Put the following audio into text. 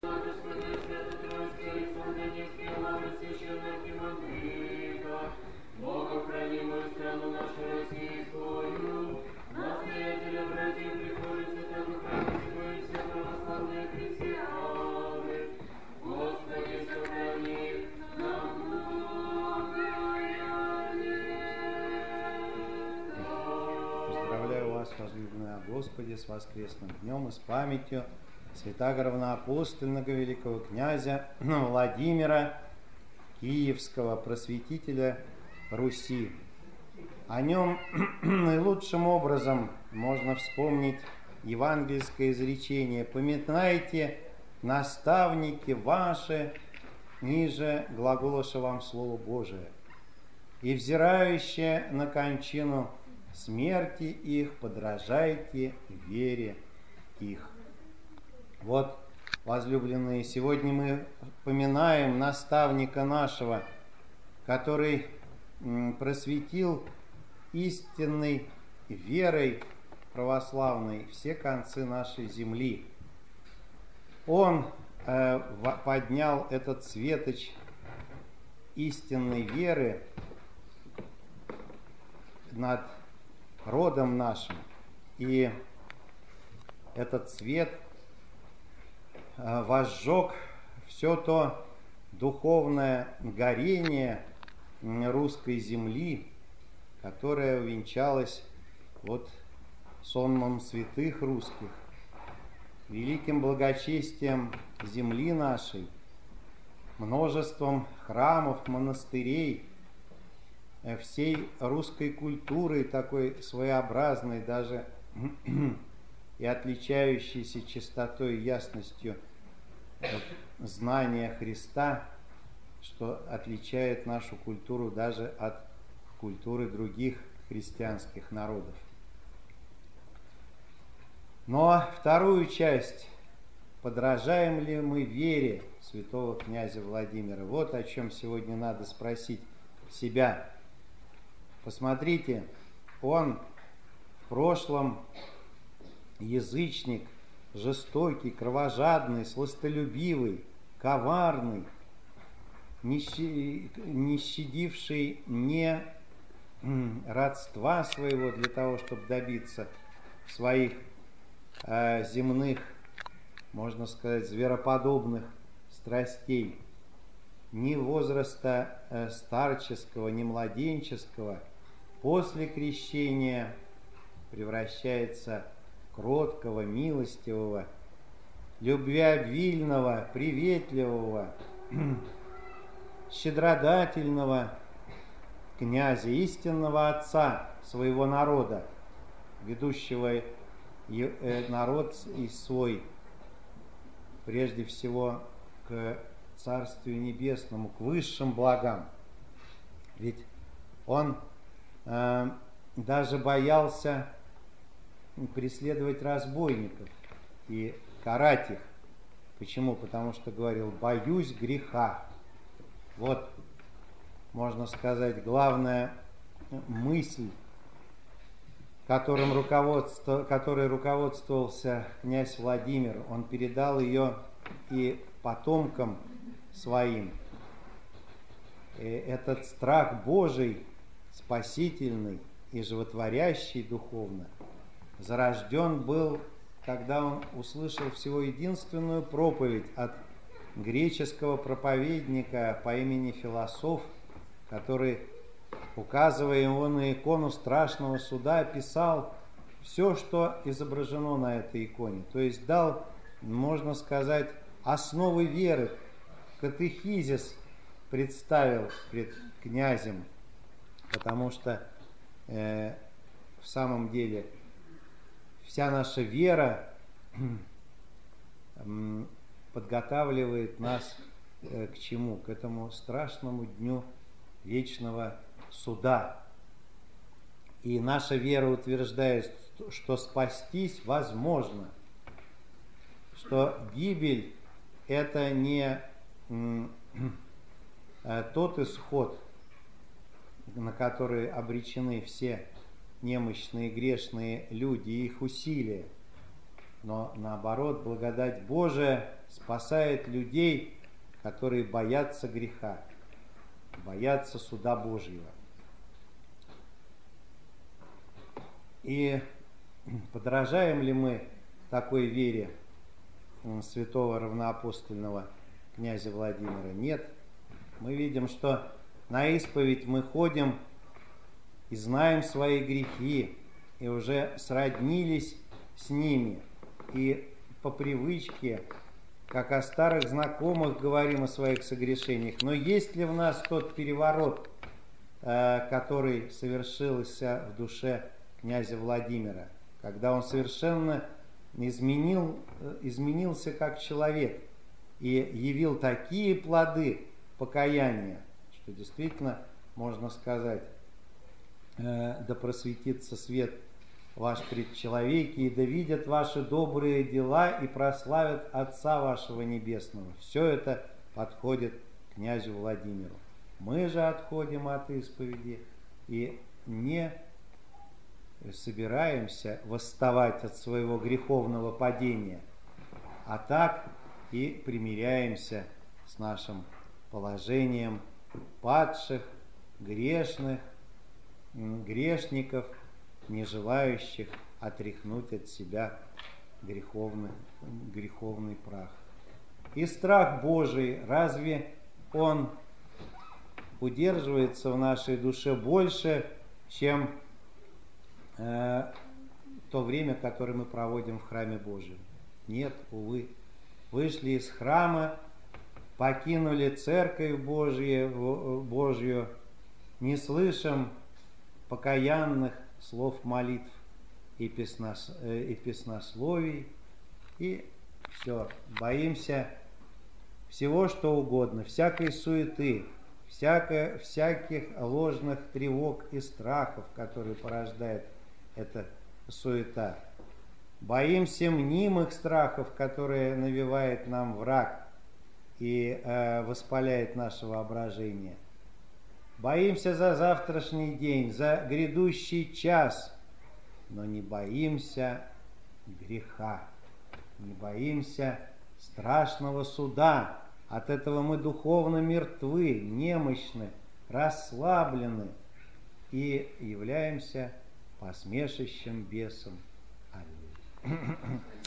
Господи, с воскресным днем и с памятью святаго-равноапостольного великого князя Владимира Киевского, просветителя Руси. О нем наилучшим образом можно вспомнить евангельское изречение: «Поминайте, наставники ваши, ниже глаголоша вам Слово Божие, и взирающие на кончину смерти их, подражайте вере их». Вот, возлюбленные, сегодня мы поминаем наставника нашего, который просветил истинной верой православной все концы нашей земли. Он поднял этот светоч истинной веры над родом нашим, и этот свет возжег все то духовное горение русской земли, которое увенчалось вот сонмом святых русских, великим благочестием земли нашей, множеством храмов, монастырей, всей русской культурой, такой своеобразной даже и отличающейся чистотой и ясностью знания Христа, что отличает нашу культуру даже от культуры других христианских народов. Но вторую часть: подражаем ли мы вере святого князя Владимира? Вот о чем сегодня надо спросить себя. Посмотрите, он в прошлом язычник, жестокий, кровожадный, сластолюбивый, коварный, не щадивший ни родства своего для того, чтобы добиться своих земных, можно сказать, звероподобных страстей, ни возраста старческого, ни младенческого, после крещения превращается в кроткого, милостивого, любвеобильного, приветливого, щедродательного князя, истинного отца своего народа, ведущего народ и свой прежде всего к Царствию Небесному, к высшим благам. Ведь он даже боялся преследовать разбойников и карать их. Почему? Потому что говорил: боюсь греха. Вот, можно сказать, главная мысль, которой руководствовался князь Владимир. Он передал ее и потомкам своим. И этот страх Божий, спасительный и животворящий духовно, зарожден был, когда он услышал всего единственную проповедь от греческого проповедника по имени Философ, который, указывая его на икону страшного суда, описал все, что изображено на этой иконе. То есть дал, можно сказать, основы веры, катехизис представил пред князем, потому что в самом деле вся наша вера подготавливает нас к чему? К этому страшному дню вечного суда. И наша вера утверждает, что спастись возможно, что гибель – это не тот исход, на который обречены все немощные, грешные люди и их усилия, но наоборот, благодать Божия спасает людей, которые боятся греха, боятся суда Божьего. И подражаем ли мы такой вере святого равноапостольного князя Владимира? Нет. Мы видим, что на исповедь мы ходим и знаем свои грехи, и уже сроднились с ними, и по привычке, как о старых знакомых, говорим о своих согрешениях. Но есть ли в нас тот переворот, который совершился в душе князя Владимира, когда он совершенно изменился как человек и явил такие плоды покаяния, что действительно можно сказать: да просветится свет ваш пред человеки, и да видят ваши добрые дела, и прославят Отца вашего Небесного. Все это подходит князю Владимиру. Мы же отходим от исповеди и не собираемся восставать от своего греховного падения, а так и примиряемся с нашим положением падших, грешных, грешников, не желающих отряхнуть от себя греховный прах. И страх Божий, разве он удерживается в нашей душе больше, чем то время, которое мы проводим в храме Божьем? Нет, увы. Вышли из храма, покинули церковь Божью, не слышим покаянных слов молитв и песнословий, и все, боимся всего, что угодно, всякой суеты, всяких ложных тревог и страхов, которые порождает эта суета. Боимся мнимых страхов, которые навевает нам враг и воспаляет наше воображение. Боимся за завтрашний день, за грядущий час, но не боимся греха, не боимся страшного суда. От этого мы духовно мертвы, немощны, расслаблены и являемся посмешищем бесам. Аллилуйя.